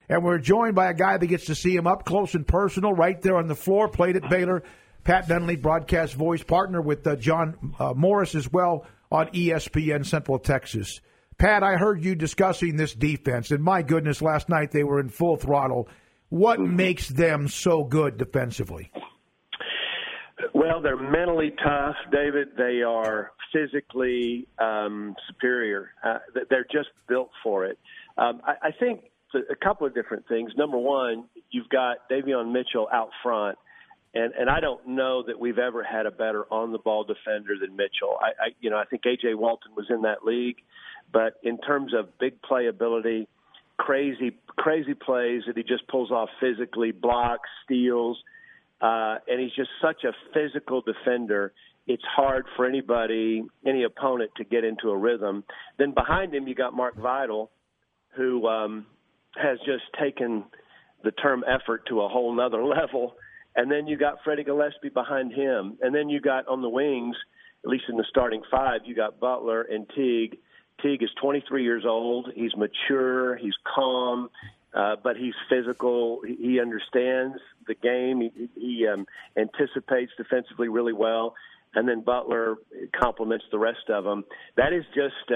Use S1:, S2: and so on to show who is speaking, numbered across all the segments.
S1: And we're joined by a guy that gets to see him up close and personal right there on the floor, played at Baylor. Pat Dunley, broadcast voice, partner with John Morris as well on ESPN Central Texas. Pat, I heard you discussing this defense, and my goodness, last night they were in full throttle. What makes them so good defensively?
S2: Well, they're mentally tough, David. They are physically superior. They're just built for it. I think a couple of different things. Number one, you've got Davion Mitchell out front. And I don't know that we've ever had a better on-the-ball defender than Mitchell. I think A.J. Walton was in that league, but in terms of big playability, crazy plays that he just pulls off physically, blocks, steals, and he's just such a physical defender. It's hard for any opponent to get into a rhythm. Then behind him, you got Mark Vidal, who has just taken the term effort to a whole nother level. And then you got Freddie Gillespie behind him. And then you got on the wings, at least in the starting five, you got Butler and Teague. Teague is 23 years old. He's mature. He's calm, but he's physical. He understands the game. He anticipates defensively really well. And then Butler complements the rest of them. That is just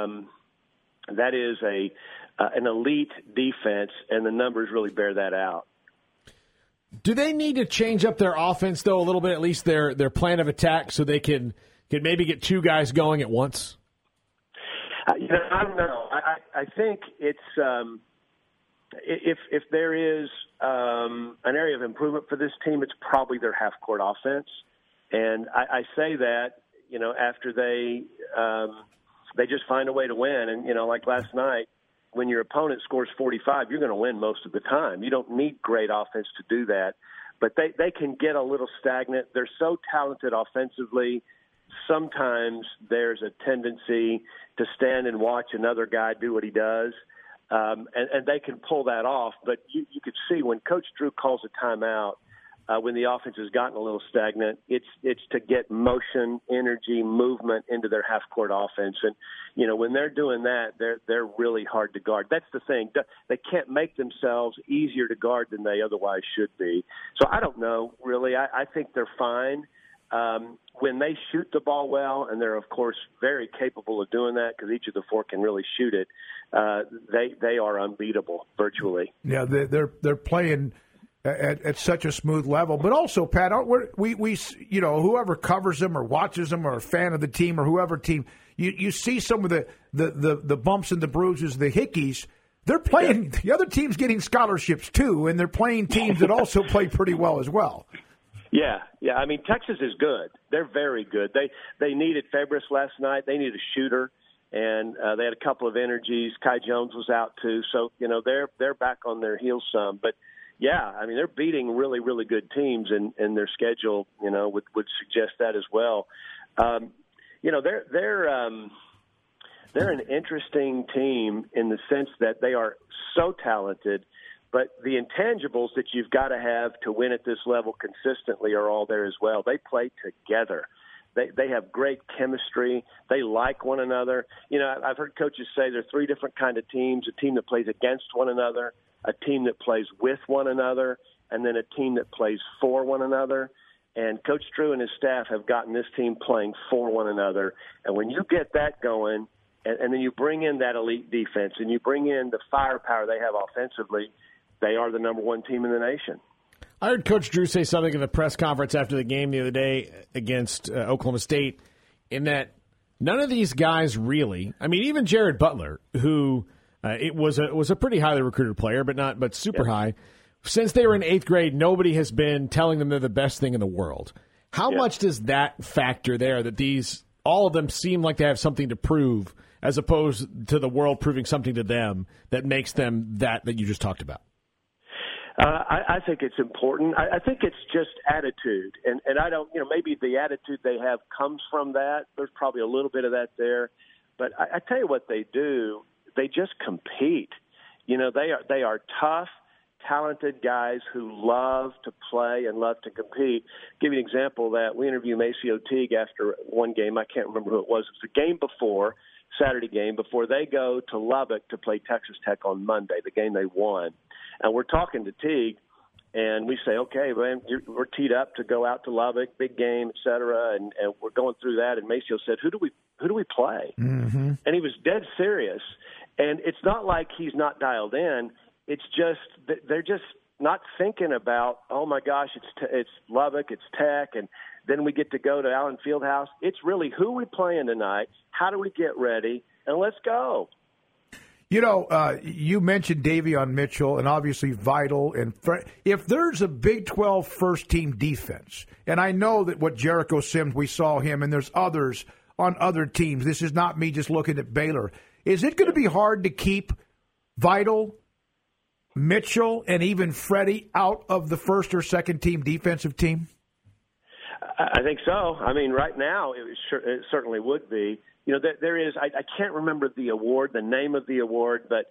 S2: an elite defense, and the numbers really bear that out.
S3: Do they need to change up their offense, though, a little bit, at least their plan of attack, so they can maybe get two guys going at once?
S2: I don't know. I think it's if there is an area of improvement for this team, it's probably their half-court offense. And I say that, after they just find a way to win. And, like last night, when your opponent scores 45, you're going to win most of the time. You don't need great offense to do that. But they can get a little stagnant. They're so talented offensively. Sometimes there's a tendency to stand and watch another guy do what he does, and they can pull that off. But you could see when Coach Drew calls a timeout, when the offense has gotten a little stagnant, it's to get motion, energy, movement into their half-court offense. And, when they're doing that, they're really hard to guard. That's the thing. They can't make themselves easier to guard than they otherwise should be. So I don't know, really. I think they're fine. When they shoot the ball well, and they're, of course, very capable of doing that because each of the four can really shoot it, they are unbeatable virtually.
S1: Yeah, they're playing at such a smooth level. But also, Pat, we whoever covers them or watches them or a fan of the team or whoever team, you see some of the bumps and the bruises, the hickeys. They're playing – the other team's getting scholarships too, and they're playing teams that also play pretty well as well.
S2: Yeah. I mean, Texas is good. They're very good. They needed Fabris last night. They needed a shooter, and they had a couple of energies. Kai Jones was out too, so they're back on their heels some. But yeah, I mean, they're beating really, really good teams, and their schedule would suggest that as well. They're an interesting team in the sense that they are so talented. But the intangibles that you've got to have to win at this level consistently are all there as well. They play together. They have great chemistry. They like one another. I've heard coaches say there are three different kind of teams: a team that plays against one another, a team that plays with one another, and then a team that plays for one another. And Coach Drew and his staff have gotten this team playing for one another. And when you get that going, and then you bring in that elite defense, and you bring in the firepower they have offensively, they are the number one team in the nation.
S3: I heard Coach Drew say something in the press conference after the game the other day against Oklahoma State, in that none of these guys really, I mean, even Jared Butler, who it was a pretty highly recruited player, but super high. Since they were in 8th grade, nobody has been telling them they're the best thing in the world. How much does that factor there, that all of them seem like they have something to prove, as opposed to the world proving something to them that makes them that you just talked about?
S2: I think it's important. I think it's just attitude. And I don't, maybe the attitude they have comes from that. There's probably a little bit of that there. But I tell you what they do. They just compete. They are tough, talented guys who love to play and love to compete. Give you an example of that. We interviewed Maceo Teague after one game. I can't remember who it was. It was the game before. Saturday game before they go to Lubbock to play Texas Tech on Monday, the game they won. And we're talking to Teague, and we say, okay, man, we're teed up to go out to Lubbock, big game, et cetera, and we're going through that. And Maceo said, who do we play? Mm-hmm. And he was dead serious. And it's not like he's not dialed in. It's just they're just not thinking about, oh my gosh, it's Lubbock, it's Tech, and then we get to go to Allen Fieldhouse. It's really who we playing tonight, how do we get ready, and let's go.
S1: You know, you mentioned Davion Mitchell, and obviously Vital. And if there's a Big 12 first-team defense, and I know that what Jericho Sims, we saw him, and there's others on other teams. This is not me just looking at Baylor. Is it going to be hard to keep Vital, Mitchell, and even Freddie out of the first or second-team defensive team?
S2: I think so. I mean, right now it certainly would be. You know, there is. I can't remember the award, the name of the award, but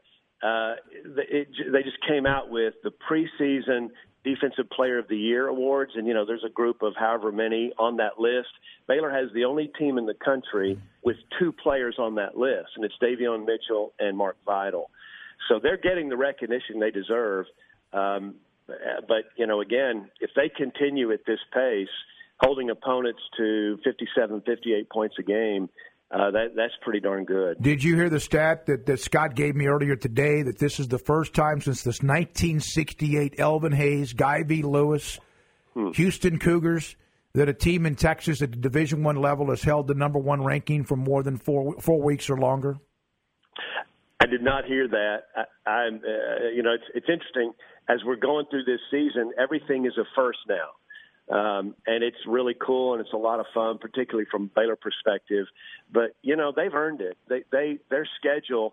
S2: they just came out with the preseason Defensive Player of the Year awards, and there's a group of however many on that list. Baylor has the only team in the country with two players on that list, and it's Davion Mitchell and Mark Vital. So they're getting the recognition they deserve. But again, if they continue at this pace, holding opponents to 57, 58 points a game, that's pretty darn good.
S1: Did you hear the stat that Scott gave me earlier today that this is the first time since this 1968 Elvin Hayes, Guy V. Lewis, Houston Cougars, that a team in Texas at the Division I level has held the number one ranking for more than 4 weeks or longer?
S2: I did not hear that. It's interesting. As we're going through this season, everything is a first now. And it's really cool, and it's a lot of fun, particularly from Baylor perspective. But, they've earned it. Their schedule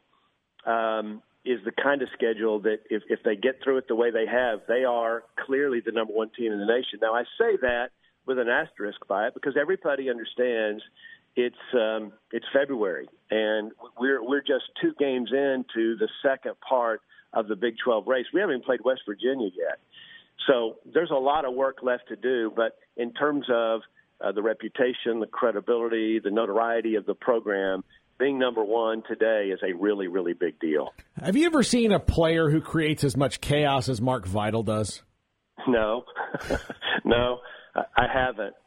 S2: is the kind of schedule that if they get through it the way they have, they are clearly the number one team in the nation. Now, I say that with an asterisk by it because everybody understands it's February, and we're just 2 games into the second part of the Big 12 race. We haven't even played West Virginia yet. So there's a lot of work left to do, but in terms of the reputation, the credibility, the notoriety of the program, being number one today is a really, really big deal.
S3: Have you ever seen a player who creates as much chaos as Mark Vital does?
S2: No. No, I haven't.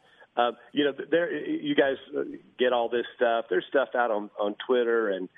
S2: You guys get all this stuff. There's stuff out on Twitter and,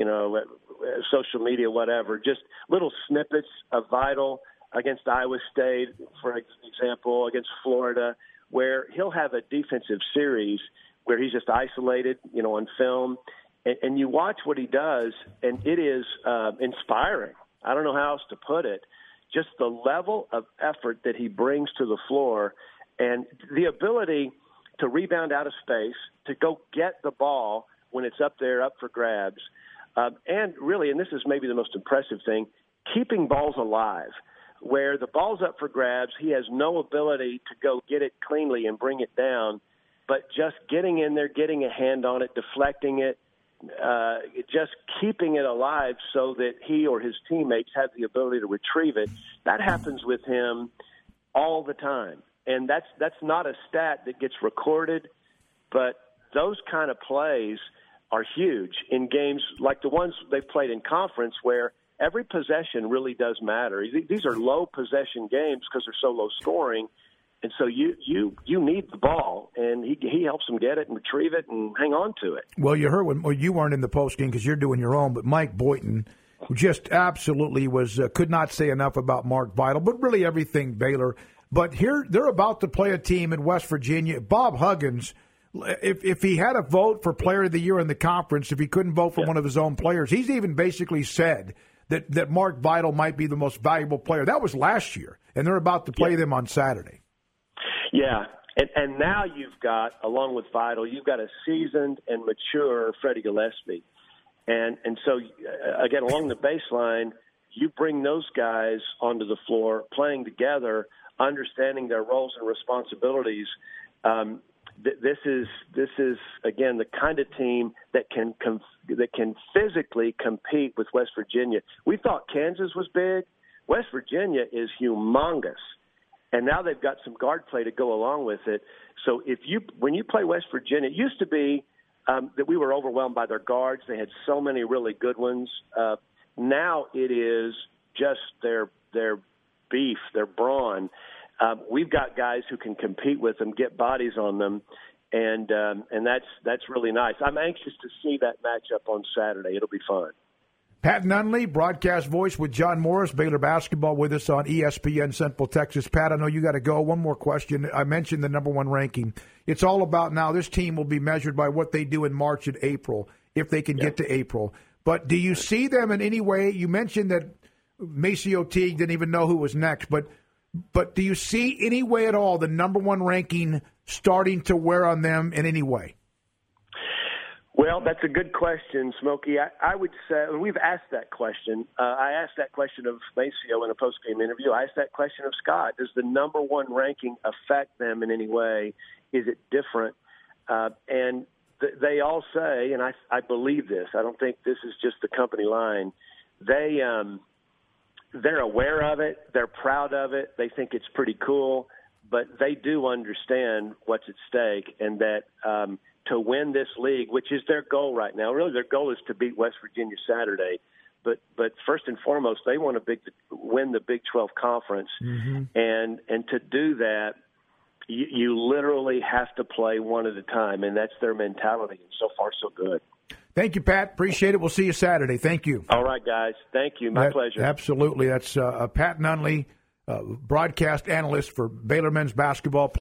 S2: social media, whatever, just little snippets of Vital against Iowa State, for example, against Florida, where he'll have a defensive series where he's just isolated, on film, and you watch what he does, and it is inspiring. I don't know how else to put it. Just the level of effort that he brings to the floor and the ability to rebound out of space, to go get the ball when it's up there, up for grabs, and really, and this is maybe the most impressive thing, keeping balls alive. Where the ball's up for grabs, he has no ability to go get it cleanly and bring it down, but just getting in there, getting a hand on it, deflecting it, just keeping it alive so that he or his teammates have the ability to retrieve it. That happens with him all the time. And that's not a stat that gets recorded, but those kind of plays are huge in games like the ones they've played in conference where every possession really does matter. These are low possession games because they're so low scoring, and so you need the ball, and he helps them get it and retrieve it and hang on to it.
S1: Well, you heard you weren't in the post game because you're doing your own, but Mike Boynton just absolutely could not say enough about Mark Vital, but really everything Baylor. But here they're about to play a team in West Virginia. Bob Huggins, if he had a vote for Player of the Year in the conference, if he couldn't vote for one of his own players, he's even basically said that Mark Vital might be the most valuable player. That was last year, and they're about to play them on Saturday.
S2: Yeah, and now you've got, along with Vital, you've got a seasoned and mature Freddie Gillespie. And so, again, along the baseline, you bring those guys onto the floor, playing together, understanding their roles and responsibilities. This is again the kind of team that can physically compete with West Virginia. We thought Kansas was big. West Virginia is humongous, and now they've got some guard play to go along with it. So when you play West Virginia, it used to be that we were overwhelmed by their guards. They had so many really good ones. Now it is just their beef, their brawn. We've got guys who can compete with them, get bodies on them, and that's really nice. I'm anxious to see that matchup on Saturday. It'll be fun.
S1: Pat Nunley, broadcast voice with John Morris, Baylor basketball with us on ESPN Central Texas. Pat, I know you got to go. One more question. I mentioned the number one ranking. It's all about now this team will be measured by what they do in March and April, if they can get to April. But do you see them in any way? You mentioned that MaCio Teague didn't even know who was next, but do you see any way at all the number one ranking starting to wear on them in any way?
S2: Well, that's a good question, Smokey. I would say, and we've asked that question. I asked that question of MaCio in a post-game interview. I asked that question of Scott. Does the number one ranking affect them in any way? Is it different? And they all say, and I believe this, I don't think this is just the company line, they're aware of it, they're proud of it, they think it's pretty cool, but they do understand what's at stake and that to win this league, which is their goal right now. Really, their goal is to beat West Virginia Saturday. But first and foremost, they want to win the Big 12 Conference. Mm-hmm. And to do that, you literally have to play one at a time, and that's their mentality. And so far, so good.
S1: Thank you, Pat. Appreciate it. We'll see you Saturday. Thank you.
S2: All right, guys. Thank you. My pleasure.
S1: Absolutely. That's Pat Nunley, broadcast analyst for Baylor men's basketball.